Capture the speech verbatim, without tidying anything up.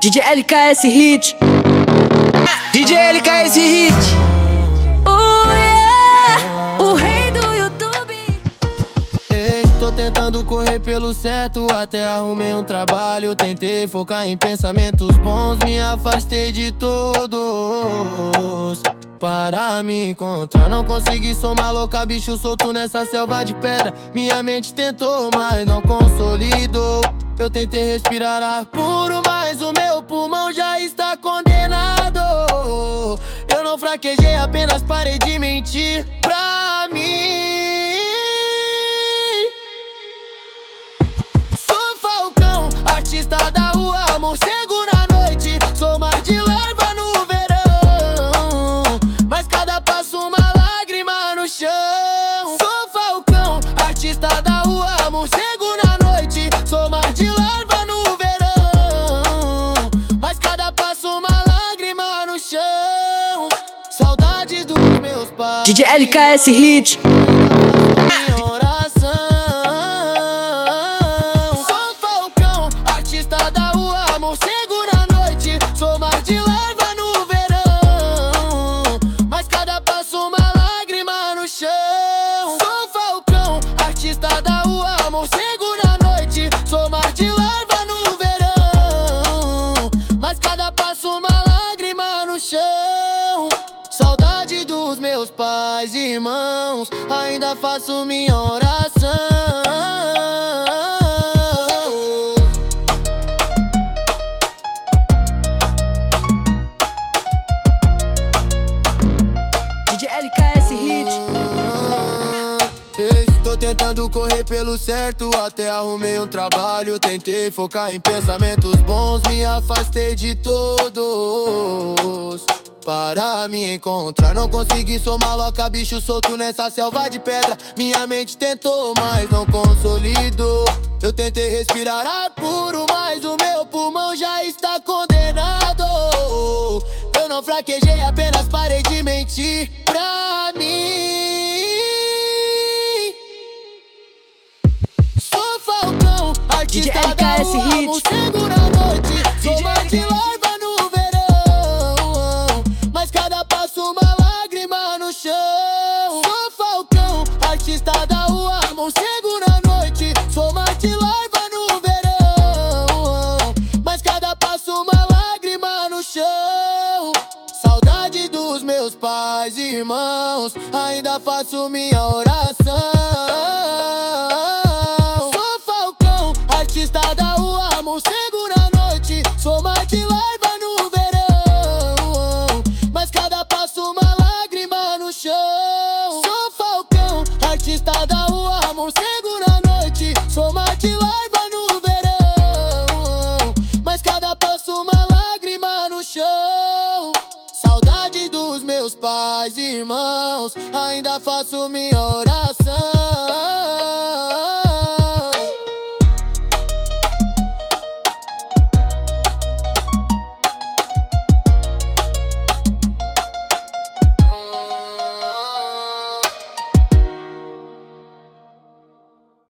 D J L K S Hit. D J L K S Hit. Oh yeah, o rei do YouTube. Ei, tô tentando correr pelo certo, até arrumei um trabalho. Tentei focar em pensamentos bons, me afastei de todos para me encontrar. Não consegui, sou uma louca, bicho solto nessa selva de pedra. Minha mente tentou, mas não consolidou. Eu tentei respirar ar puro, mas o meu pulmão já está condenado. Eu não fraquejei, apenas parei de mentir pra mim. Sou Falcão, artista da rua, morcego na noite. Sou mar de larva no verão, mas cada passo uma lágrima no chão. Sou Falcão, artista da rua, morcego na noite. Sou mar de larva no verão, mas cada passo uma lágrima no chão. Saudades dos meus pais. D J L K S Hit. Minha oração. Sou Falcão, artista da rua, morcego na noite. Sou mar de larva no verão, mas cada passo uma lágrima no chão. Sou Falcão, artista da rua, morcego na noite. Sou mar de larva no verão, mas cada passo uma lágrima no chão. Saudade dos meus pais e irmãos, ainda faço minha oração. D J L K S Hit. Tô tentando correr pelo certo, até arrumei um trabalho. Tentei focar em pensamentos bons, me afastei de todos para me encontrar. Não consegui, sou maloca, bicho solto nessa selva de pedra. Minha mente tentou, mas não consolidou. Eu tentei respirar ar puro, mas o meu pulmão já está condenado. Eu não fraquejei, apenas parei de mentir pra mim. Sou Falcão, D J artista L K da S rua, Hit. morcego na noite. Sou mar de larva no verão, mas cada passo uma lágrima no chão. Sou Falcão, artista da rua, morcego na noite. Sou mar de larva no verão, mas cada passo uma lágrima no chão. Saudade dos meus pais e irmãos, ainda faço minha oração. Sou Falcão, artista da rua, morcego na noite. Sou mar de larva no verão, mas cada passo uma lágrima no chão. Sou Falcão, artista da rua, morcego na noite. Sou mar de larva no verão, mas cada passo uma lágrima no chão. Saudade dos meus pais e irmãos, ainda faço minha oração.